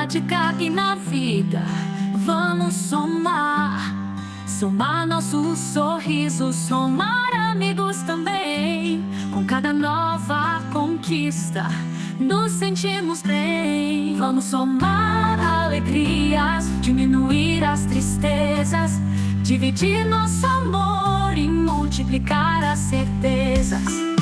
matemática e na vida. Vamos somar, somar nossos sorrisos, somar amigos também. Com cada nova conquista, nos sentimos bem. Vamos somar alegrias, diminuir as tristezas, dividir nosso amor e multiplicar as certezas.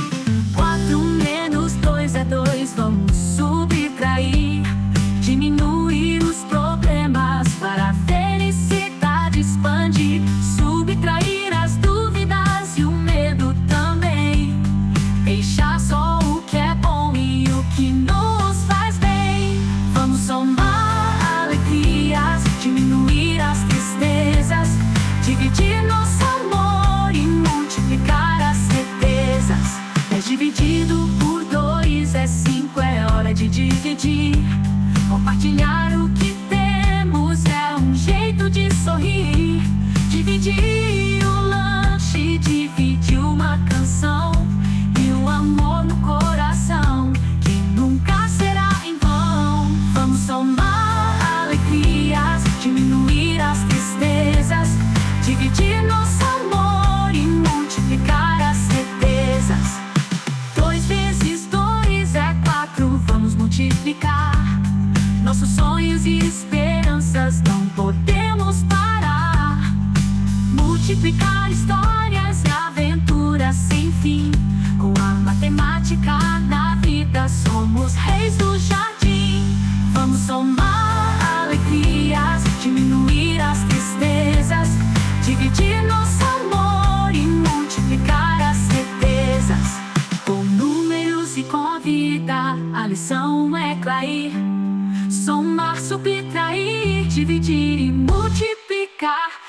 4 menos 2 é 2, vamos subtrair, diminuir os problemas para a felicidade expandir, subtrair as dúvidas e o medo também, deixar só o que é bom e o que nos faz bem. Vamos somar alegrias, diminuir as tristezas, dividir nosso amor e multiplicar as certezas. 10 dividido por 2 é 5, é hora de dividir. Compartilhar o que temos é um jeito de sorrir. Dividir o lanche, dividir uma canção e o amor no coração, que nunca será em vão. Vamos somar alegrias, diminuir as tristezas, dividir nosso amor e multiplicar as certezas. 2 vezes 2 é 4, vamos multiplicar. Nossos sonhos e esperanças não podemos parar. Multiplicar histórias e aventuras sem fim. Com a matemática na vida somos reis do jardim. Vamos somar alegrias, diminuir as tristezas, dividir nosso amor e multiplicar as certezas. Com números e com a vida, a lição é cair. Somar, subtrair, dividir e multiplicar.